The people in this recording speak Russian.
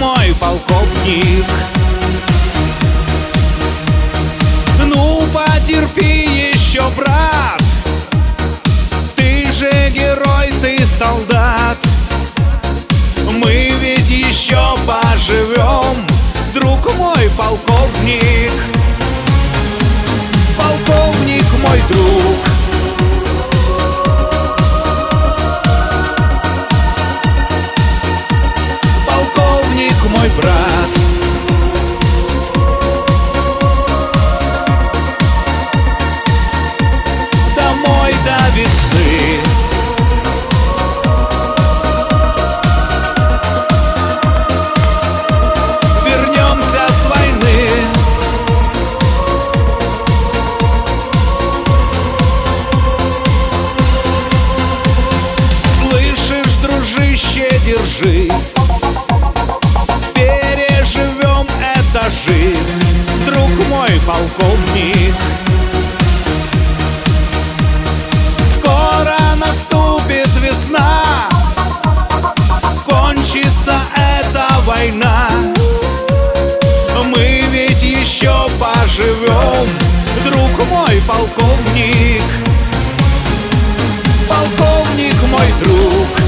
мой полковник. Ну, потерпи еще, брат, ты же герой, ты солдат. Мы ведь еще поживем, друг мой полковник. Полковник мой друг. Полковник мой брат. Домой до весны. Вернемся с войны. Слышишь, дружище, держись, переживем это жизнь, друг мой полковник. Скоро наступит весна, кончится эта война. Мы ведь еще поживем, друг мой полковник. Полковник мой друг.